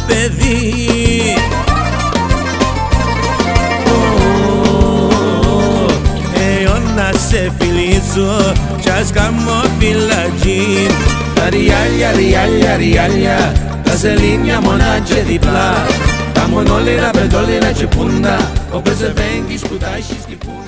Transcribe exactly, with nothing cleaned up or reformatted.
παιδί. Να σε φιλήσω κι ας κάνω φυλακή. Τα ριάλια, ριάλια, ριάλια, τα σελίνια μονά και διπλά, τα μονόλυρα, πεντόλυρα και πούντα, όπως ευέγγεις που τα έχεις και πούντα.